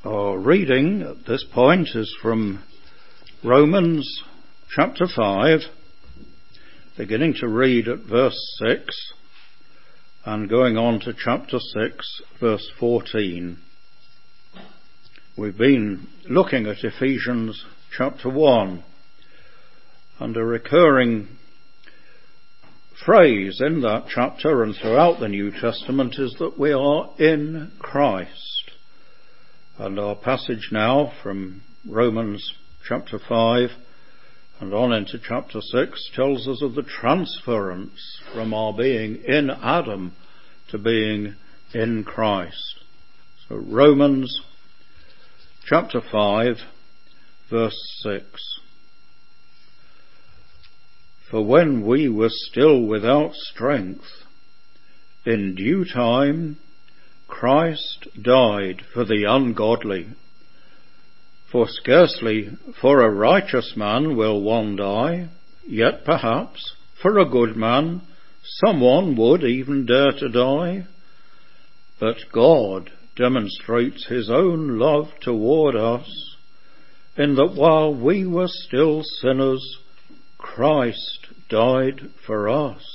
Our reading at this point is from Romans chapter 5, beginning to read at verse 6 and going on to chapter 6, verse 14. We've been looking at Ephesians chapter 1, and a recurring phrase in that chapter and throughout the New Testament is that we are in Christ. And our passage now from Romans chapter 5 and on into chapter 6 tells us of the transference from our being in Adam to being in Christ. So Romans chapter 5 verse 6. For when we were still without strength, in due time Christ died for the ungodly. For scarcely for a righteous man will one die, yet perhaps for a good man someone would even dare to die. But God demonstrates his own love toward us, in that while we were still sinners, Christ died for us.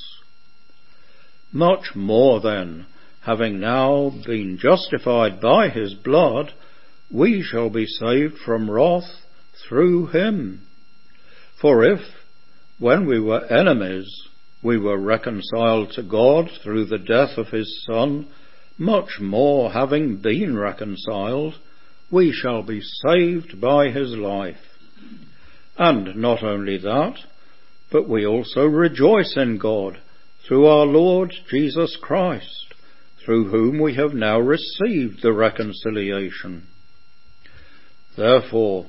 Much more then, having now been justified by his blood, we shall be saved from wrath through him. For if, when we were enemies, we were reconciled to God through the death of his Son, much more, having been reconciled, we shall be saved by his life. And not only that, but we also rejoice in God through our Lord Jesus Christ, through whom we have now received the reconciliation. Therefore,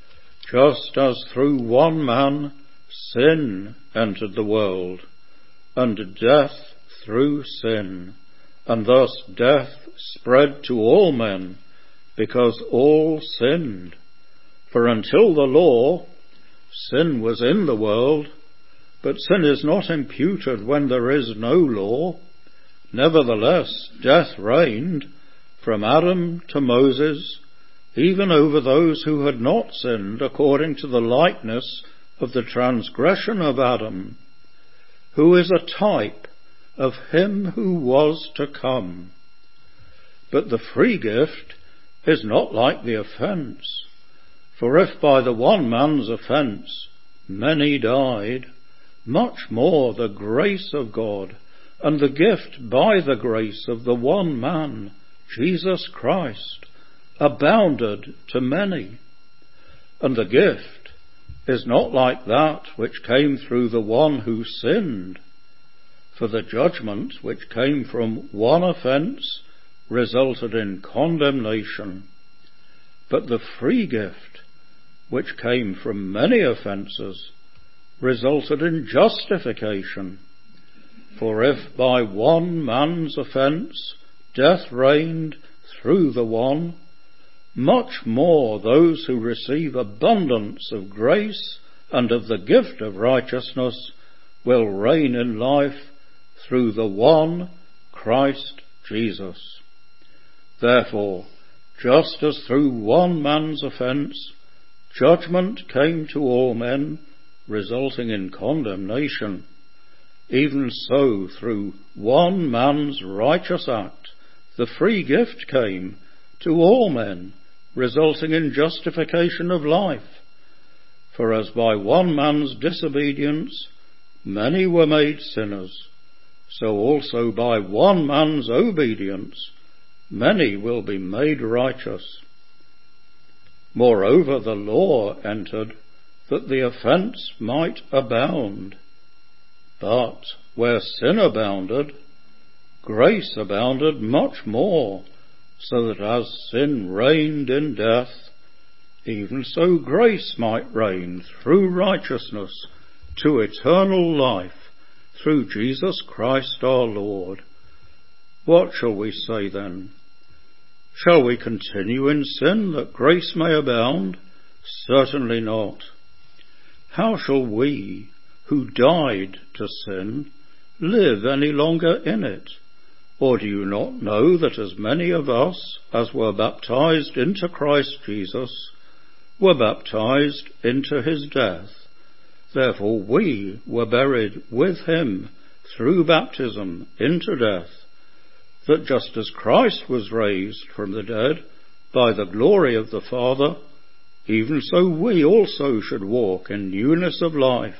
just as through one man sin entered the world, and death through sin, and thus death spread to all men, because all sinned. For until the law, sin was in the world, but sin is not imputed when there is no law. Nevertheless, death reigned from Adam to Moses, even over those who had not sinned, according to the likeness of the transgression of Adam, who is a type of him who was to come. But the free gift is not like the offence. For if by the one man's offence many died, much more the grace of God and the gift by the grace of the one man, Jesus Christ, abounded to many. And the gift is not like that which came through the one who sinned. For the judgment which came from one offence resulted in condemnation, but the free gift which came from many offences resulted in justification. For if by one man's offence death reigned through the one, much more those who receive abundance of grace and of the gift of righteousness will reign in life through the one Christ Jesus. Therefore, just as through one man's offence judgment came to all men, resulting in condemnation, even so through one man's righteous act the free gift came to all men, resulting in justification of life. For as by one man's disobedience many were made sinners, so also by one man's obedience many will be made righteous. Moreover, the law entered that the offence might abound. But where sin abounded, grace abounded much more, so that as sin reigned in death, even so grace might reign through righteousness to eternal life through Jesus Christ our Lord. What shall we say then? Shall we continue in sin that grace may abound? Certainly not. How shall we, who died to sin, live any longer in it? Or do you not know that as many of us as were baptized into Christ Jesus were baptized into his death? Therefore we were buried with him through baptism into death, that just as Christ was raised from the dead by the glory of the Father, even so we also should walk in newness of life.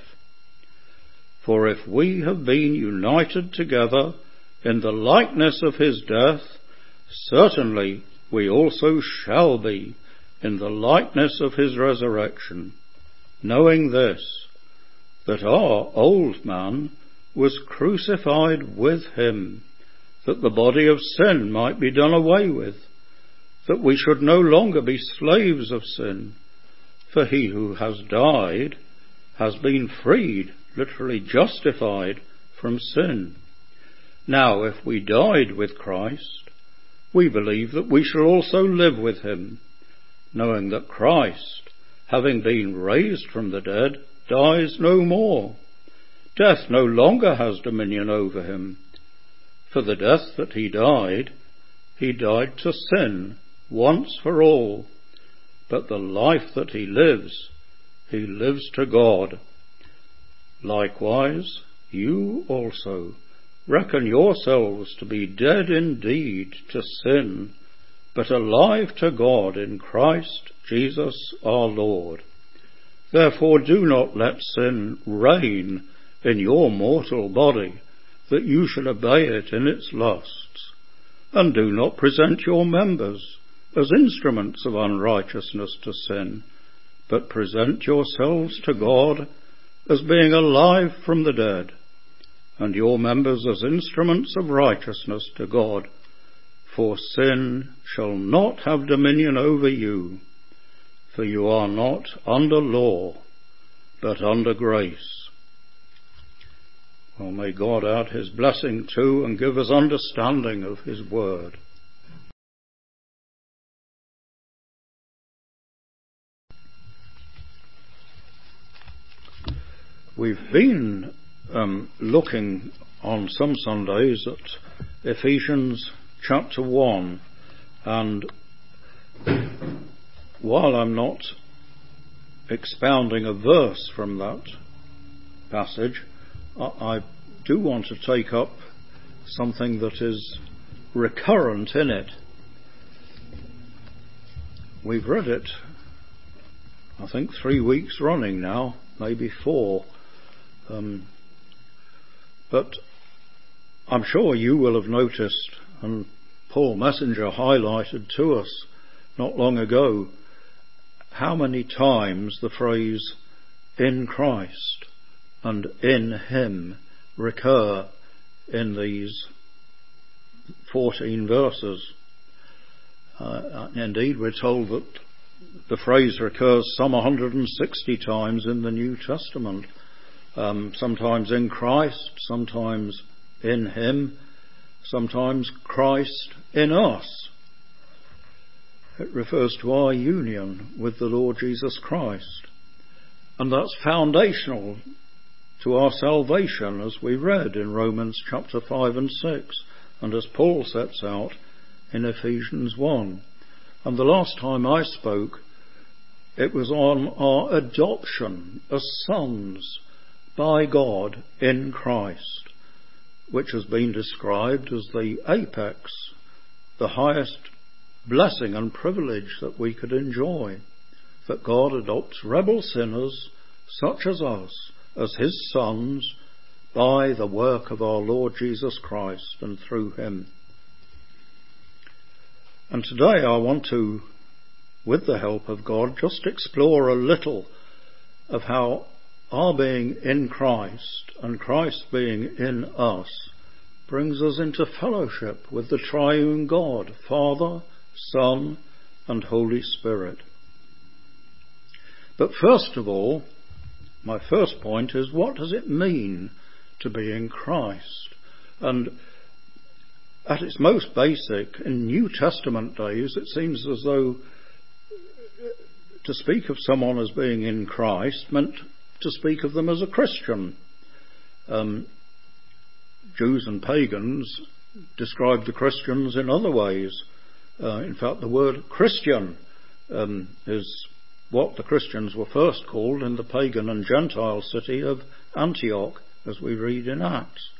For if we have been united together in the likeness of his death, certainly we also shall be in the likeness of his resurrection, knowing this, that our old man was crucified with him, that the body of sin might be done away with, that we should no longer be slaves of sin. For he who has died has been freed, literally justified, from sin. Now, if we died with Christ, we believe that we shall also live with him, knowing that Christ, having been raised from the dead, dies no more. Death no longer has dominion over him. For the death that he died to sin once for all. But the life that he lives to God. Likewise, you also reckon yourselves to be dead indeed to sin, but alive to God in Christ Jesus our Lord. Therefore do not let sin reign in your mortal body, that you should obey it in its lusts. And do not present your members as instruments of unrighteousness to sin, but present yourselves to God as being alive from the dead, and your members as instruments of righteousness to God. For sin shall not have dominion over you, for you are not under law, but under grace. Well, may God add his blessing to and give us understanding of his word. We've been looking on some Sundays at Ephesians chapter 1, and while I'm not expounding a verse from that passage, I do want to take up something that is recurrent in it. We've read it, I think, 3 weeks running now, maybe 4. But I'm sure you will have noticed, and Paul Messenger highlighted to us not long ago, how many times the phrase "in Christ" and "in him" recur in these 14 verses. Indeed, we're told that the phrase recurs some 160 times in the New Testament. Sometimes in Christ, sometimes in him, sometimes Christ in us. It refers to our union with the Lord Jesus Christ. And that's foundational to our salvation, as we read in Romans chapter 5 and 6, and as Paul sets out in Ephesians 1. And the last time I spoke, it was on our adoption as sons by God in Christ, which has been described as the apex, the highest blessing and privilege that we could enjoy, that God adopts rebel sinners such as us as his sons by the work of our Lord Jesus Christ and through him. And today I want to, with the help of God, just explore a little of how our being in Christ and Christ being in us brings us into fellowship with the triune God, Father, Son, and Holy Spirit. But first of all, my first point is, what does it mean to be in Christ? And at its most basic, in New Testament days, it seems as though to speak of someone as being in Christ meant to speak of them as a Christian. Jews and pagans described the Christians in other ways. In fact, the word Christian is what the Christians were first called in the pagan and Gentile city of Antioch, as we read in Acts.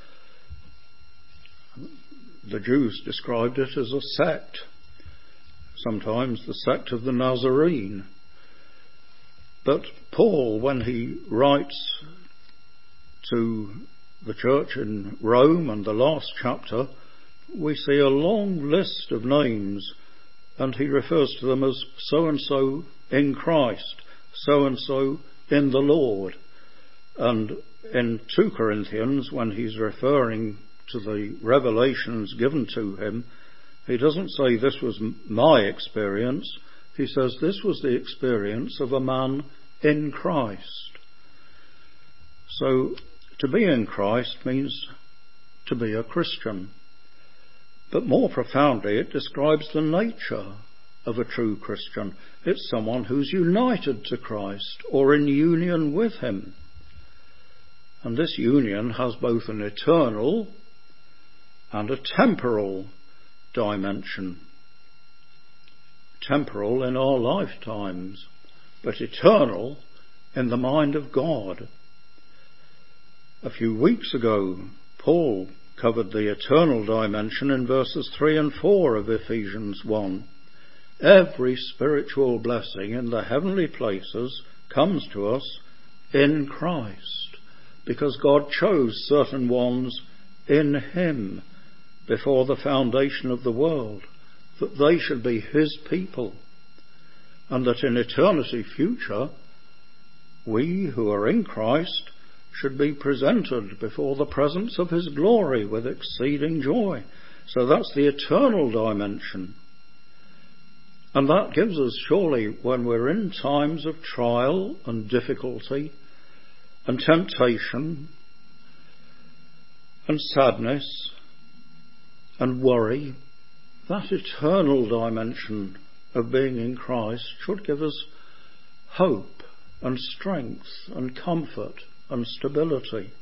The Jews described it as a sect, sometimes the sect of the Nazarene. But Paul, when he writes to the church in Rome and the last chapter, we see a long list of names, and he refers to them as so-and-so in Christ, so-and-so in the Lord. And in 2 Corinthians, when he's referring to the revelations given to him, he doesn't say this was my experience. He says this was the experience of a man in Christ. So to be in Christ means to be a Christian. But more profoundly, it describes the nature of a true Christian. It's someone who's united to Christ or in union with him. And this union has both an eternal and a temporal dimension. Temporal in our lifetimes, but eternal in the mind of God. A few weeks ago, Paul covered the eternal dimension in verses 3 and 4 of Ephesians 1. Every spiritual blessing in the heavenly places comes to us in Christ, because God chose certain ones in him before the foundation of the world, that they should be his people, and that in eternity future we who are in Christ should be presented before the presence of his glory with exceeding joy. So that's the eternal dimension. And that gives us, surely, when we're in times of trial and difficulty and temptation and sadness and worry, that eternal dimension of being in Christ should give us hope and strength and comfort and stability.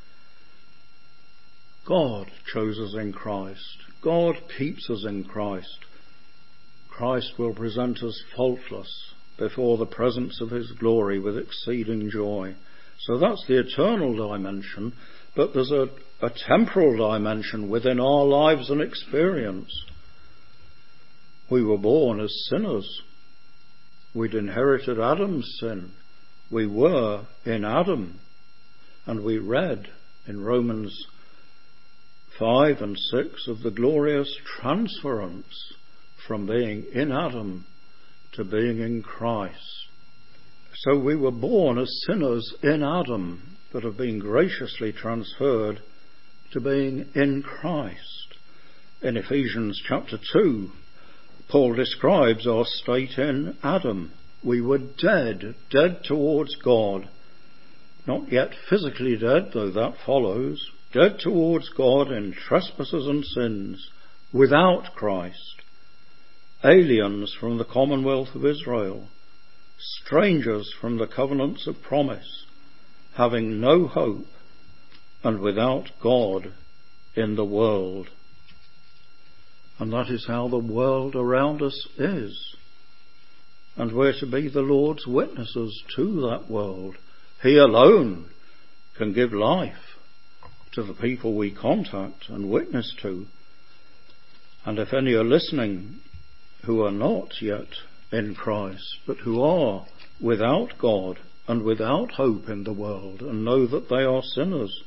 God chose us in Christ. God keeps us in Christ. Christ will present us faultless before the presence of his glory with exceeding joy. So that's the eternal dimension, but there's a temporal dimension within our lives and experience. We were born as sinners. We'd inherited Adam's sin. We were in Adam. And we read in Romans 5 and 6 of the glorious transference from being in Adam to being in Christ. So we were born as sinners in Adam, but have been graciously transferred to being in Christ. In Ephesians chapter 2, Paul describes our state in Adam. We were dead towards God. Not yet physically dead, though that follows, dead towards God in trespasses and sins, without Christ, aliens from the commonwealth of Israel, strangers from the covenants of promise, having no hope, and without God in the world. And that is how the world around us is. And we're to be the Lord's witnesses to that world. He alone can give life to the people we contact and witness to. And if any are listening who are not yet in Christ, but who are without God and without hope in the world and know that they are sinners,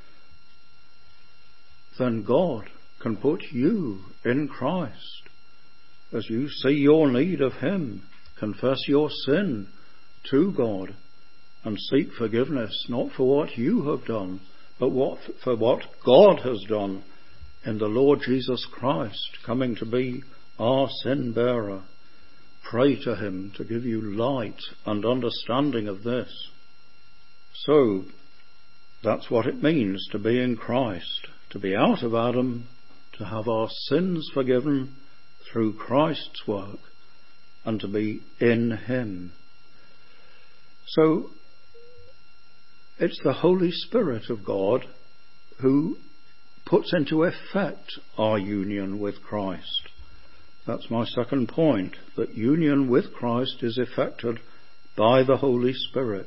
then God can put you in Christ as you see your need of him, confess your sin to God, and seek forgiveness, not for what you have done, but for what God has done in the Lord Jesus Christ, coming to be our sin bearer. Pray to him to give you light and understanding of this. So, that's what it means to be in Christ, to be out of Adam, to have our sins forgiven through Christ's work, and to be in him. So, it's the Holy Spirit of God who puts into effect our union with Christ. That's my second point, that union with Christ is effected by the Holy Spirit.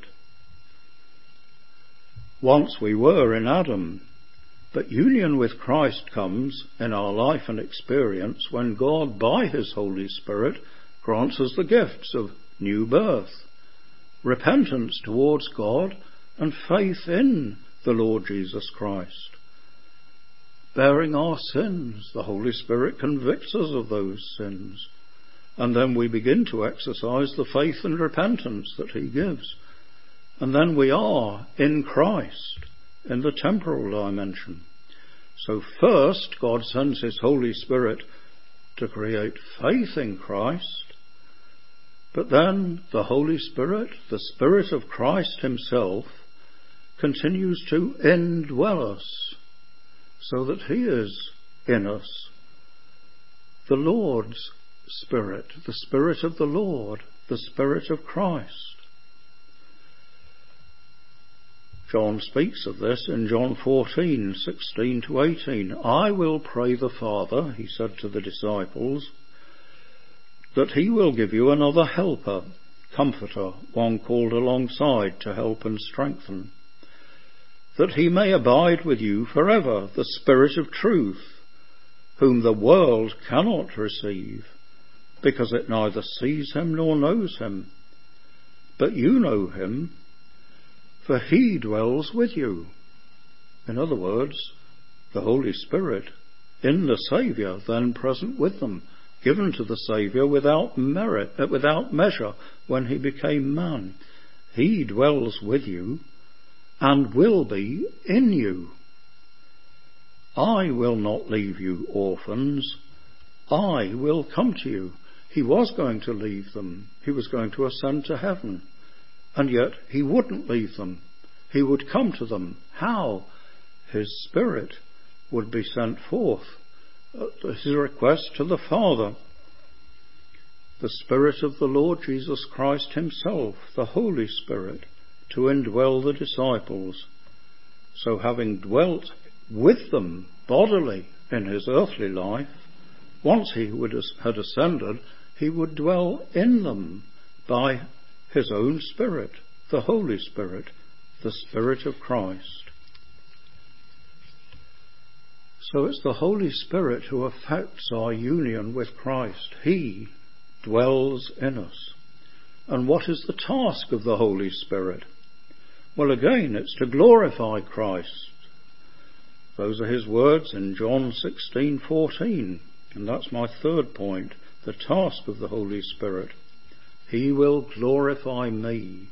Once we were in Adam, but union with Christ comes in our life and experience when God, by his Holy Spirit, grants us the gifts of new birth, repentance towards God, and faith in the Lord Jesus Christ. Bearing our sins, the Holy Spirit convicts us of those sins, and then we begin to exercise the faith and repentance that he gives. And then we are in Christ, in the temporal dimension. So first, God sends his Holy Spirit to create faith in Christ, but then the Holy Spirit, the Spirit of Christ himself, continues to indwell us, so that he is in us. The Lord's Spirit, the Spirit of the Lord, the Spirit of Christ. John speaks of this in John 14:16-18. I will pray the Father, he said to the disciples, that he will give you another helper, comforter, one called alongside to help and strengthen, that he may abide with you forever, the Spirit of truth, whom the world cannot receive, because it neither sees him nor knows him. But you know him, for he dwells with you. In other words, the Holy Spirit in the Saviour, then present with them, given to the Saviour without measure when he became man. He dwells with you and will be in you. I will not leave you orphans. I will come to you. He was going to leave them. He was going to ascend to heaven. And yet he wouldn't leave them. He would come to them. How? His Spirit would be sent forth at his request to the Father. The Spirit of the Lord Jesus Christ himself, the Holy Spirit, to indwell the disciples. So having dwelt with them bodily in his earthly life, once he had ascended, he would dwell in them by his own Spirit, the Holy Spirit, the Spirit of Christ. So it's the Holy Spirit who effects our union with Christ. He dwells in us. And what is the task of the Holy Spirit? Well, again, it's to glorify Christ. Those are his words in John 16:14. And that's my third point, the task of the Holy Spirit. He will glorify me.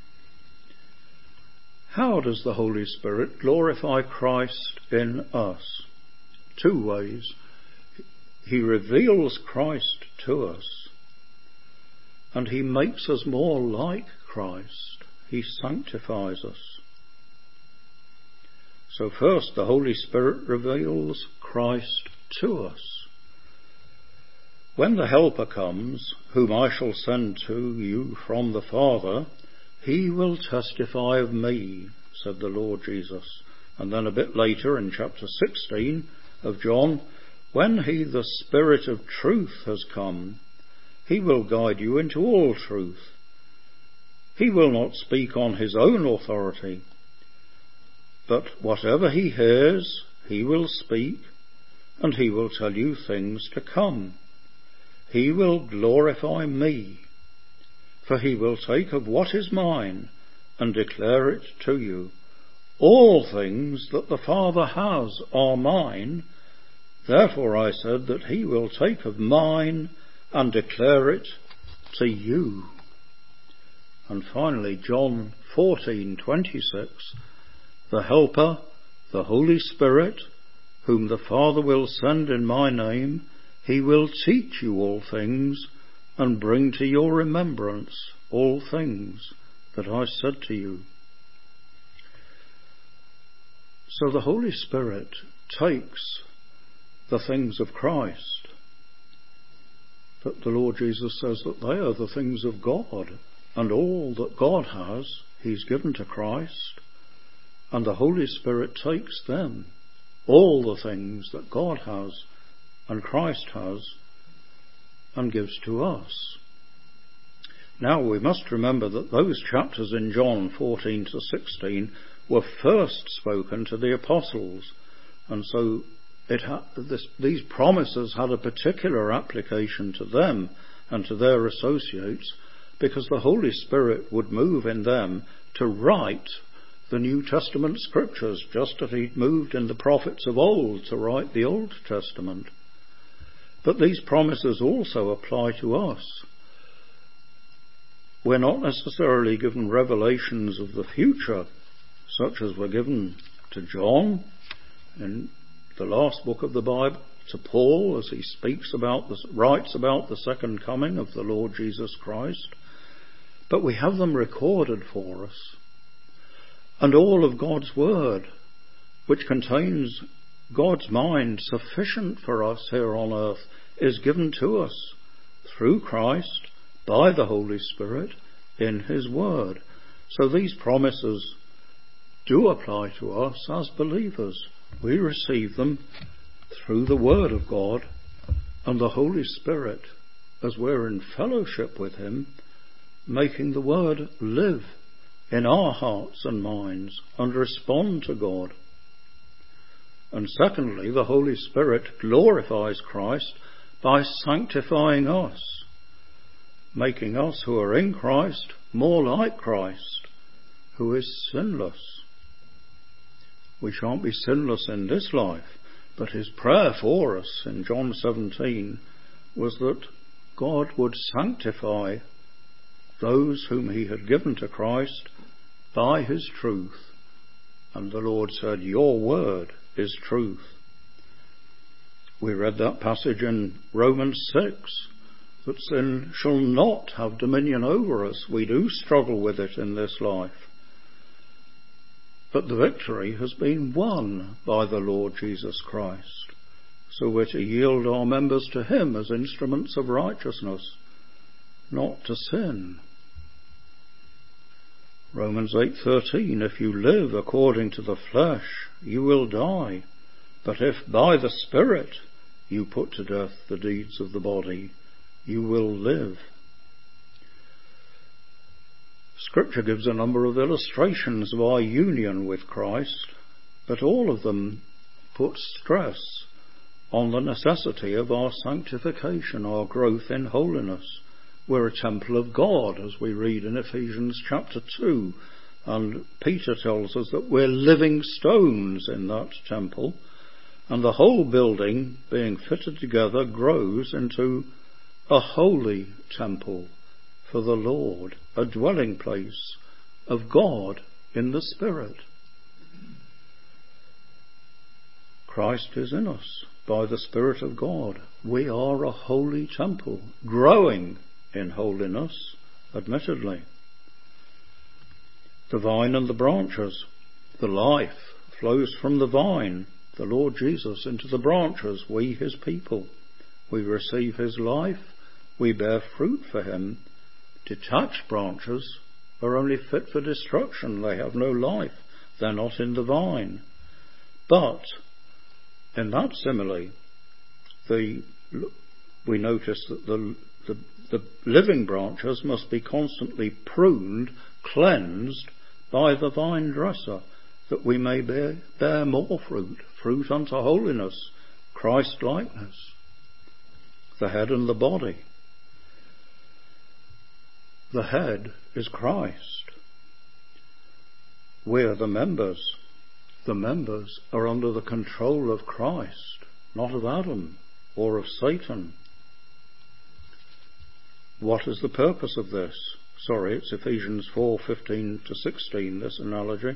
How does the Holy Spirit glorify Christ in us? Two ways. He reveals Christ to us, and he makes us more like Christ. He sanctifies us. So first, the Holy Spirit reveals Christ to us. When the Helper comes, whom I shall send to you from the Father, he will testify of me, said the Lord Jesus. And then a bit later in chapter 16 of John, when he, the Spirit of truth, has come, he will guide you into all truth. He will not speak on his own authority, but whatever he hears, he will speak, and he will tell you things to come. He will glorify me, for he will take of what is mine and declare it to you. All things that the Father has are mine. Therefore I said that he will take of mine and declare it to you. And finally, John 14:26, the Helper, the Holy Spirit, whom the Father will send in my name, he will teach you all things and bring to your remembrance all things that I said to you. So the Holy Spirit takes the things of Christ, but the Lord Jesus says that they are the things of God, and all that God has, he's given to Christ, and the Holy Spirit takes them, all the things that God has and Christ has and gives to us. Now we must remember that those chapters in John 14 to 16 were first spoken to the apostles, and so these promises had a particular application to them and to their associates, because the Holy Spirit would move in them to write the New Testament scriptures, just as he'd moved in the prophets of old to write the Old Testament. But these promises also apply to us. We're not necessarily given revelations of the future, such as were given to John in the last book of the Bible, to Paul as he writes about the second coming of the Lord Jesus Christ. But we have them recorded for us. And all of God's Word, which contains God's mind sufficient for us here on earth, is given to us through Christ, by the Holy Spirit, in his Word. So these promises do apply to us as believers. We receive them through the Word of God and the Holy Spirit, as we're in fellowship with him, making the Word live in our hearts and minds and respond to God. And secondly, the Holy Spirit glorifies Christ by sanctifying us, making us who are in Christ more like Christ, who is sinless. We shan't be sinless in this life, but his prayer for us in John 17 was that God would sanctify those whom he had given to Christ by his truth. And the Lord said, your word is truth. We read that passage in Romans 6, that sin shall not have dominion over us. We do struggle with it in this life, but the victory has been won by the Lord Jesus Christ. So we're to yield our members to him as instruments of righteousness, not to sin. Romans 8:13, if you live according to the flesh, you will die. But if by the Spirit you put to death the deeds of the body, you will live. Scripture gives a number of illustrations of our union with Christ, but all of them put stress on the necessity of our sanctification, our growth in holiness. We're a temple of God, as we read in Ephesians chapter 2, and Peter tells us that we're living stones in that temple, and the whole building, being fitted together, grows into a holy temple for the Lord, a dwelling place of God in the Spirit. Christ is in us by the Spirit of God. We are a holy temple, growing in holiness, admittedly. The vine and the branches. The life flows from the vine, the Lord Jesus, into the branches, we his people. We receive his life, we bear fruit for him. Detached branches are only fit for destruction. They have no life. They're not in the vine. But in that simile, we notice that the living branches must be constantly pruned, cleansed by the vine dresser, that we may bear more fruit unto holiness, Christ-likeness. The head and the body. The head is Christ. We are the members. The members are under the control of Christ, not of Adam or of Satan. What is the purpose of this? It's Ephesians 4:15 to 16, this analogy.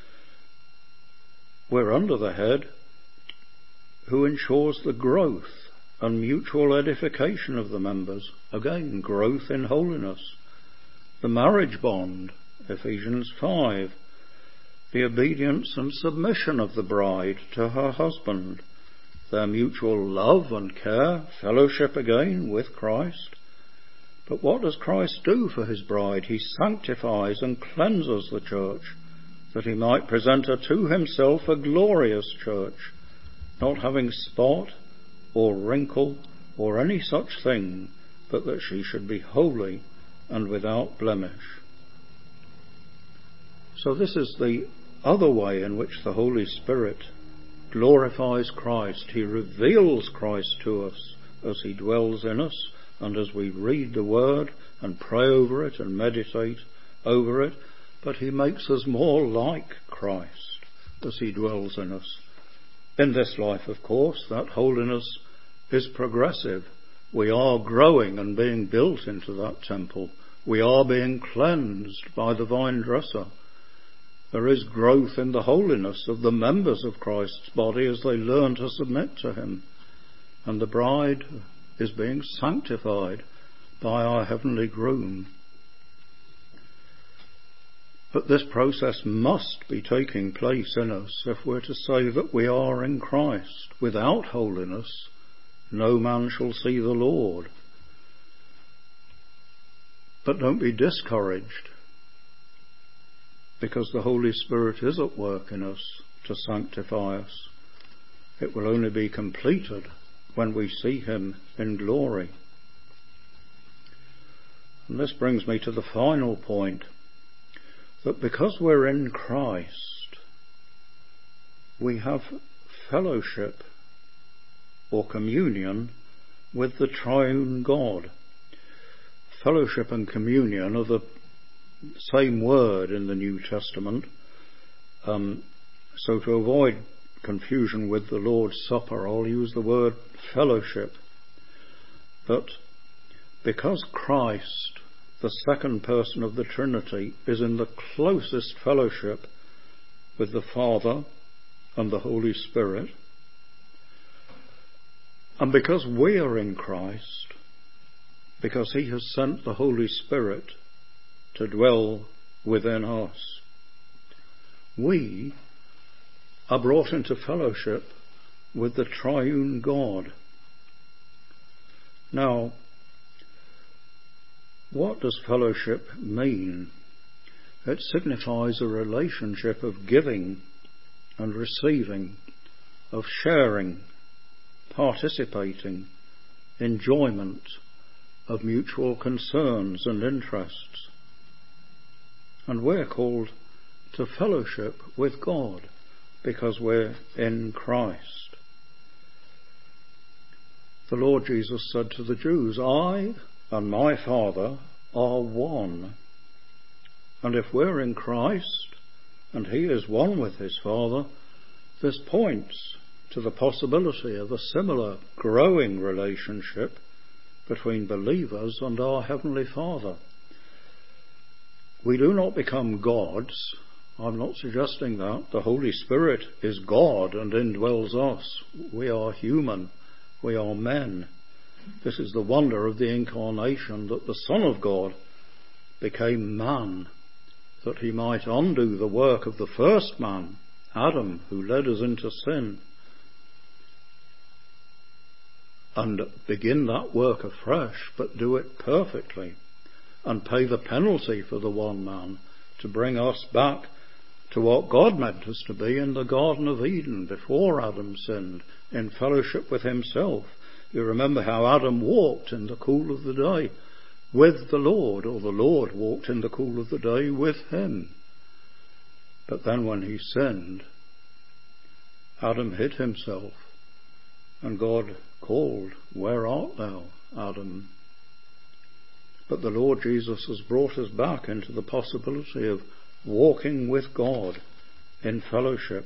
We're under the head, who ensures the growth and mutual edification of the members. Again, growth in holiness. The marriage bond, Ephesians 5. The obedience and submission of the bride to her husband. Their mutual love and care, fellowship again with Christ. But what does Christ do for his bride? He sanctifies and cleanses the church, that he might present her to himself a glorious church, not having spot or wrinkle or any such thing, but that she should be holy and without blemish. So this is the other way in which the Holy Spirit glorifies Christ. He reveals Christ to us as he dwells in us, and as we read the Word and pray over it and meditate over it, but he makes us more like Christ as he dwells in us. In this life, of course, that holiness is progressive. We are growing and being built into that temple. We are being cleansed by the vine dresser. There is growth in the holiness of the members of Christ's body as they learn to submit to him. And the bride is being sanctified by our heavenly groom. But this process must be taking place in us if we're to say that we are in Christ. Without holiness, no man shall see the Lord. But don't be discouraged, because the Holy Spirit is at work in us to sanctify us. It will only be completed when we see him in glory. And this brings me to the final point, that because we're in Christ, we have fellowship or communion with the triune God. Fellowship and communion are the same word in the New Testament. So to avoid confusion with the Lord's Supper, I'll use the word fellowship. But because Christ, the second person of the Trinity, is in the closest fellowship with the Father and the Holy Spirit, and because we are in Christ, because he has sent the Holy Spirit to dwell within us, we are brought into fellowship with the triune God. Now, what does fellowship mean? It signifies a relationship of giving and receiving, of sharing, participating, enjoyment, of mutual concerns and interests. And we're called to fellowship with God because we're in Christ. The Lord Jesus said to the Jews, I and my Father are one. And if we're in Christ and he is one with his Father, this points to the possibility of a similar growing relationship between believers and our Heavenly Father. We do not become gods. I'm not suggesting that. The Holy Spirit is God and indwells us. We are human. We are men. This is the wonder of the incarnation, that the Son of God became man, that he might undo the work of the first man, Adam, who led us into sin, and begin that work afresh, but do it perfectly, and pay the penalty for the one man to bring us back to what God meant us to be in the Garden of Eden before Adam sinned, in fellowship with himself. You remember how Adam walked in the cool of the day with the Lord, or the Lord walked in the cool of the day with him. But then when he sinned, Adam hid himself, and God called, Where art thou, Adam? But the Lord Jesus has brought us back into the possibility of walking with God in fellowship.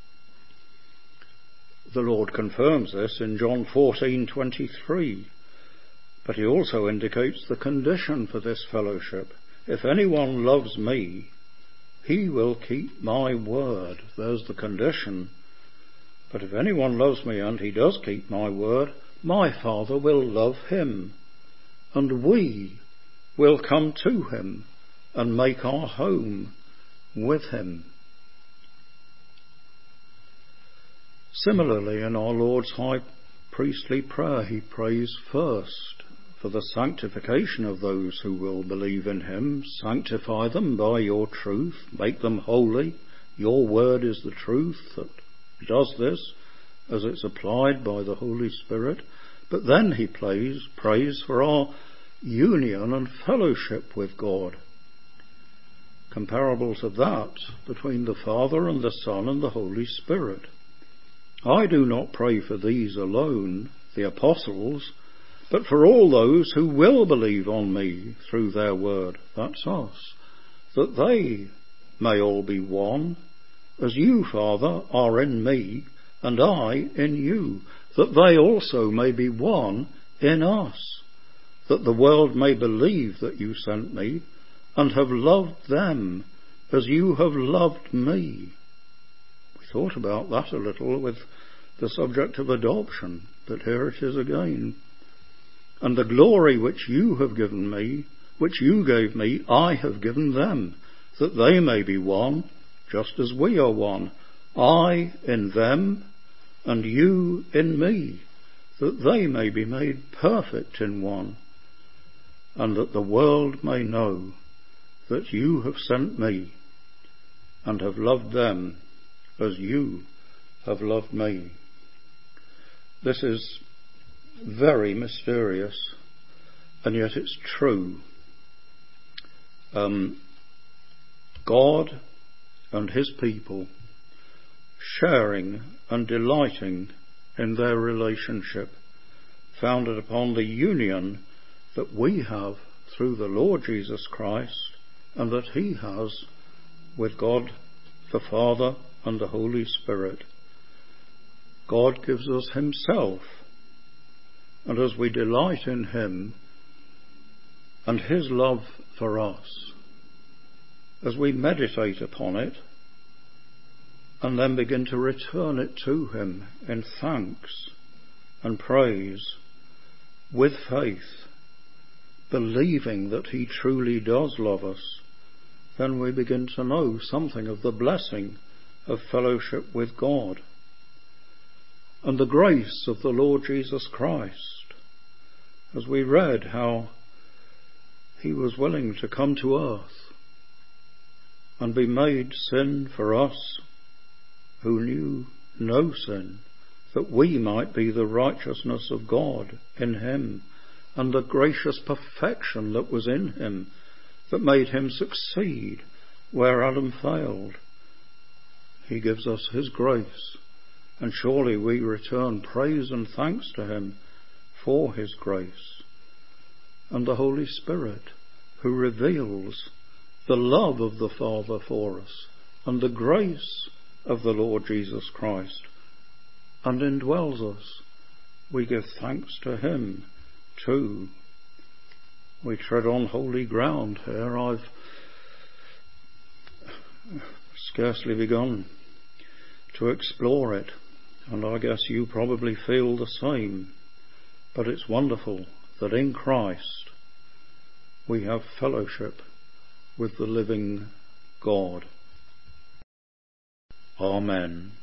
The Lord confirms this in John 14:23, but he also indicates the condition for this fellowship. If anyone loves me, he will keep my word. There's the condition. But if anyone loves me and he does keep my word, my Father will love him, and we will come to him and make our home with him. Similarly, in our Lord's high priestly prayer, he prays first for the sanctification of those who will believe in him. Sanctify them by your truth, make them holy. Your word is the truth that does this, as it's applied by the Holy Spirit, but then he prays for our union and fellowship with God, comparable to that between the Father and the Son and the Holy Spirit. I do not pray for these alone, the apostles, but for all those who will believe on me through their word, that's us, that they may all be one, as you, Father, are in me, and I in you, that they also may be one in us, that the world may believe that you sent me, and have loved them as you have loved me. We thought about that a little with the subject of adoption, but here it is again. And the glory which you have given me, which you gave me, I have given them, that they may be one, just as we are one, I in them, and you in me, that they may be made perfect in one, and that the world may know that you have sent me, and have loved them as you have loved me. This is very mysterious, and yet it's true. God and his people sharing and delighting in their relationship, founded upon the union that we have through the Lord Jesus Christ, and that he has with God the Father and the Holy Spirit. God gives us himself, and as we delight in him and his love for us, as we meditate upon it and then begin to return it to him in thanks and praise, with faith, believing that he truly does love us, then we begin to know something of the blessing of fellowship with God and the grace of the Lord Jesus Christ, as we read how he was willing to come to earth and be made sin for us who knew no sin, that we might be the righteousness of God in him, and the gracious perfection that was in him, that made him succeed where Adam failed. He gives us his grace, and surely we return praise and thanks to him for his grace, and the Holy Spirit, who reveals the love of the Father for us and the grace of the Lord Jesus Christ, and indwells us. We give thanks to him too. We tread on holy ground here. I've scarcely begun to explore it, and I guess you probably feel the same. But it's wonderful that in Christ we have fellowship with the living God. Amen.